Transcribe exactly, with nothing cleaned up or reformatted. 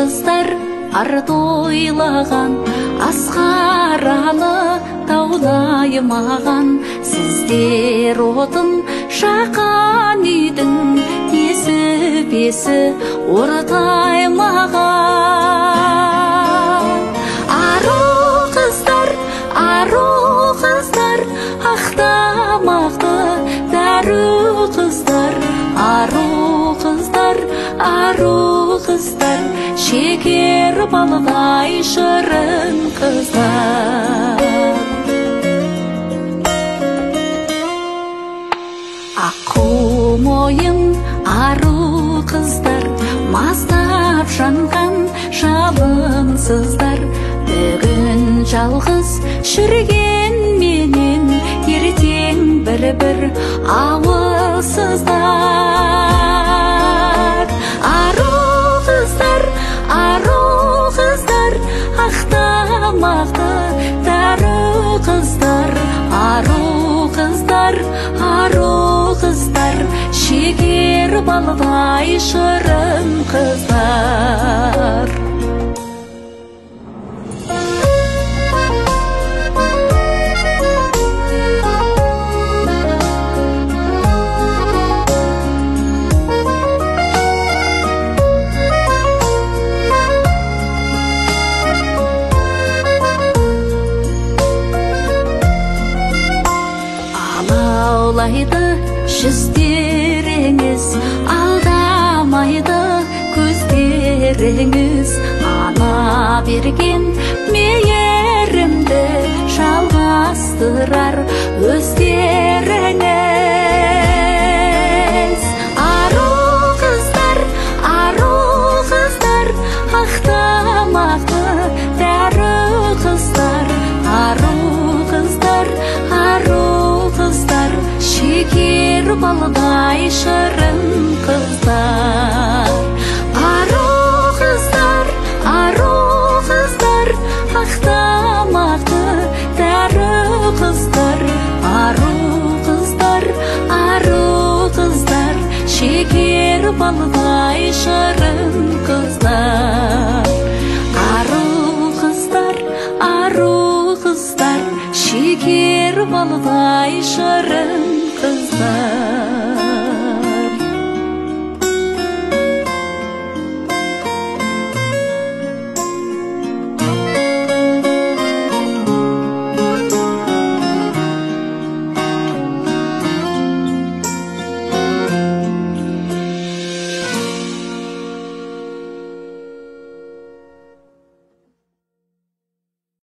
қыздар арты ойлаған, асқаралы таулай маған. Сіздер отын жақан үйдің несібесі ортай маған. Ару қыздар, ару қыздар, ақтамақты дәру қыздар. Ару қыздар, ару қыздар, шекер балдай шырын қыздар. Аққу мойын ару қыздар, маздап жанған жалынсыздар. Бүгін жалғыз жүрген менен, ертең бір-бір ауылсыздар. Ару қыздар, ару қыздар, ақтамақты дәру қыздар. Ару қыздар, ару қыздар, шекер балдай шырын қыздар. Алаулайды жүздеріңіз, алдамайды көздеріңіз. Ана берген мейірімді жалғастырар өздеріңіз. Ару қыздар, ару қыздар, ақтамақты дәру қыздар. Ару қыздар, ару қыздар, шекер балдай шырын қыздар. Ару қыздар, ару қыздар, ақтамақты дәру қыздар. Ару қыздар, ару қыздар, шекер балдай шырын қыздар. Ару қыздар, ару қыздар, шекер балдай шырын